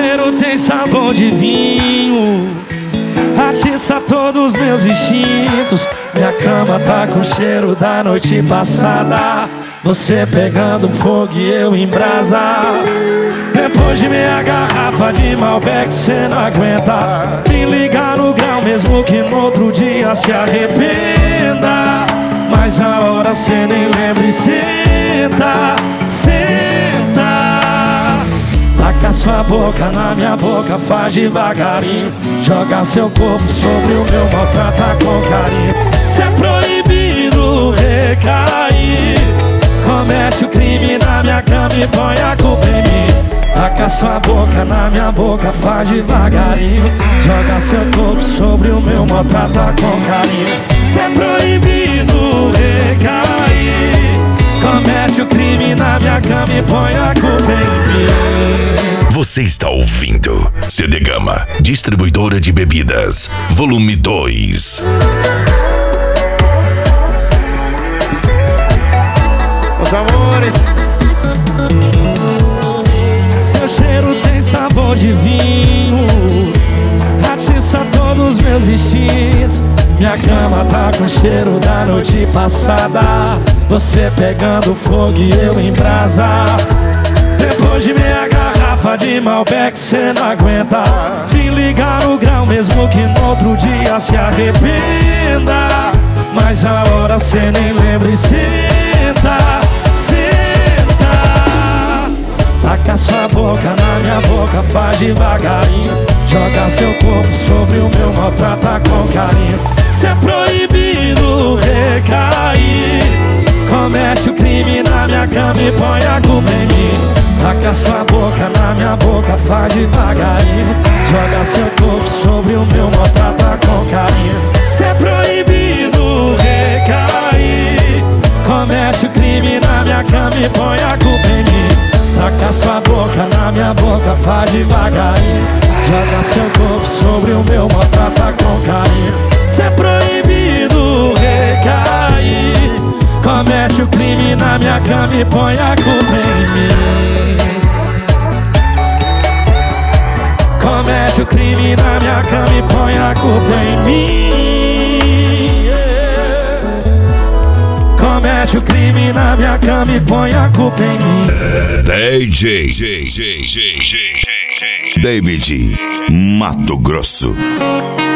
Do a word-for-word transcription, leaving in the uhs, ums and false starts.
cheiro tem sabor de vinho, atiça todos os meus instintos. Minha cama tá com o cheiro da noite passada, você pegando fogo e eu em brasa. Depois de meia garrafa de Malbec cê não aguenta me ligar no grau, mesmo que no outro dia se arrependa. Mas a hora cê nem lembra e senta, senta. Taca sua boca na minha boca, faz devagarinho. Joga seu corpo sobre o meu, maltrata com carinho. Cê é proibido recair, comete o crime na minha cama e põe a culpa em mim. Taca sua boca na minha boca, faz devagarinho. Joga seu corpo sobre o meu, maltrata com carinho. Cê é proibido recair, comete o crime na minha cama e põe a culpa em mim. Você está ouvindo C D Gama, distribuidora de bebidas, volume dois. Os amores, seu cheiro tem sabor de vinho, atiça todos os meus instintos. Minha cama tá com o cheiro da noite passada, você pegando fogo e eu em brasa. Depois de meia garrafa de Malbec cê não aguenta me ligar no grau, mesmo que no outro dia se arrependa. Mas a hora cê nem lembra e senta, senta. Taca sua boca na minha boca, faz devagarinho. Joga seu corpo sobre o meu, maltrata com carinho. Cê é proibido recair, comete o crime na minha cama e põe a culpa em mim. Taca sua boca na minha boca, faz devagarinho. Joga seu corpo sobre o meu, maltrata com carinho. Cê é proibido recair, comete o crime na minha cama e põe a culpa em mim. Taca sua boca na minha boca, faz devagarinho. Joga seu corpo sobre o meu, maltrata com carinho. Cê é proibido recair, comete o crime na minha cama e põe a culpa em mim. Comete o crime na minha cama e põe a culpa em mim, yeah. Comete o crime na minha cama e põe a culpa em mim. D J David Mato Grosso.